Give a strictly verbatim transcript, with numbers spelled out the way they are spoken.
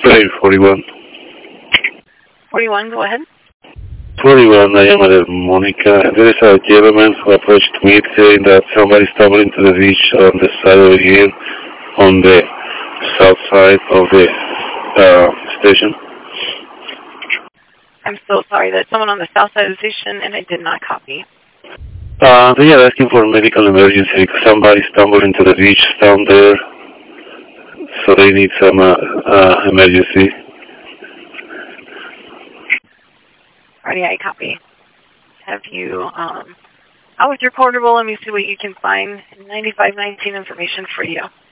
Plane forty-one. forty-one, go ahead. forty-one, I am at Monica. There is a gentleman who approached me saying that somebody stumbled into the beach on the side over here, on the south side of the uh, station. I'm so sorry, that someone on the south side of the station, and I did not copy. Uh, they are asking for medical emergency because somebody stumbled into the beach down there, so they need some uh, uh, emergency. Alrighty, I copy. Have you, um, out with your portable, let me see what you can find. ninety-five nineteen information for you.